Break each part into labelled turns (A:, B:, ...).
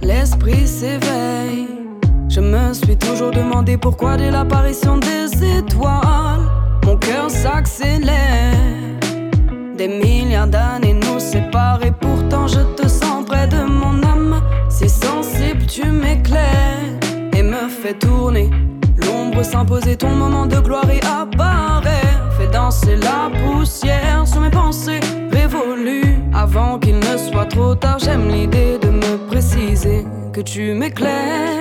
A: l'esprit s'éveille. Je me suis toujours demandé pourquoi dès l'apparition des étoiles mon cœur s'accélère. Des milliards d'années nous séparent et pourtant je te sens près de mon âme. Si sensible tu m'éclaires et me fais tourner. L'ombre s'imposer, ton moment de gloire y apparaît. Fais danser la poussière sur mes pensées révolues. Avant qu'il ne soit trop tard, j'aime l'idée de me préciser que tu m'éclaires.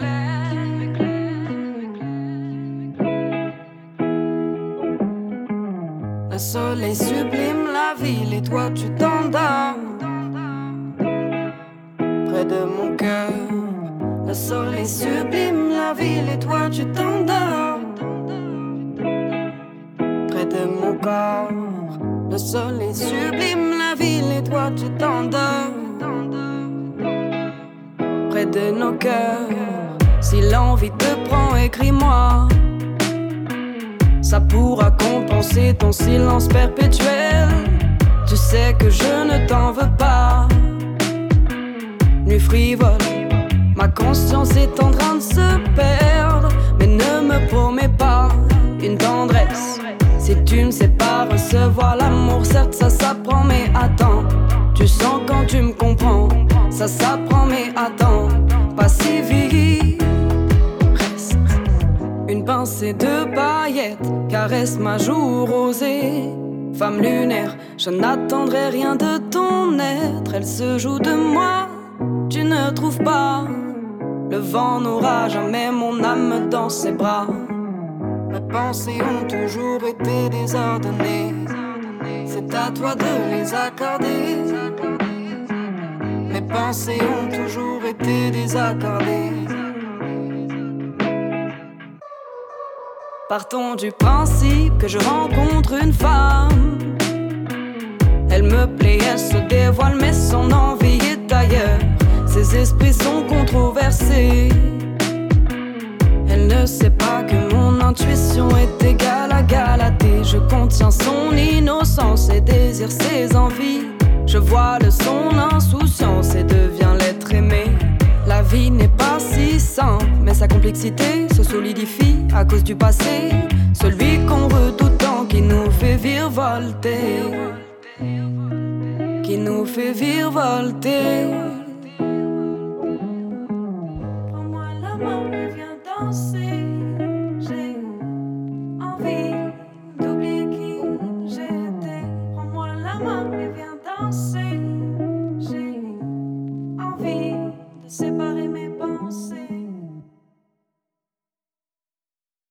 A: Le soleil sublime la ville et toi tu t'endors près de mon cœur. Le soleil sublime la ville et toi tu t'endors près de mon corps. Le soleil sublime la ville et toi tu t'endors près de nos cœurs. Si l'envie te prend, écris-moi. Ça pourra compenser ton silence perpétuel. Tu sais que je ne t'en veux pas. Nuit frivole, ma conscience est en train de se perdre. Mais ne me promets pas une tendresse si tu ne sais pas recevoir l'amour. Certes ça s'apprend mais attends. Tu sens quand tu me comprends. Ça s'apprend mais attends. Pas si vite. Reste. Une pincée de paillettes caresse ma joue rosée. Femme lunaire, je n'attendrai rien de ton être. Elle se joue de moi, tu ne trouves pas. Le vent n'aura jamais mon âme dans ses bras. Mes pensées ont toujours été désordonnées. C'est à toi de les accorder. Mes pensées ont toujours été désaccordées. Partons du principe que je rencontre une femme. Elle me plaît, elle se dévoile, mais son envie est ailleurs. Ses esprits sont controversés. Elle ne sait pas que mon intuition est égale à Galatée. Je contiens son innocence et désire ses envies. Je voile son insouciance et deviens l'être aimé. La vie n'est pas si simple, mais sa complexité se solidifie à cause du passé. Celui qu'on redoute tant, qui nous fait virevolter. Qui nous fait virevolter. Prends-moi la main et viens danser. J'ai envie d'oublier qui j'étais. Prends-moi la main et viens danser. J'ai envie de séparer mes pensées.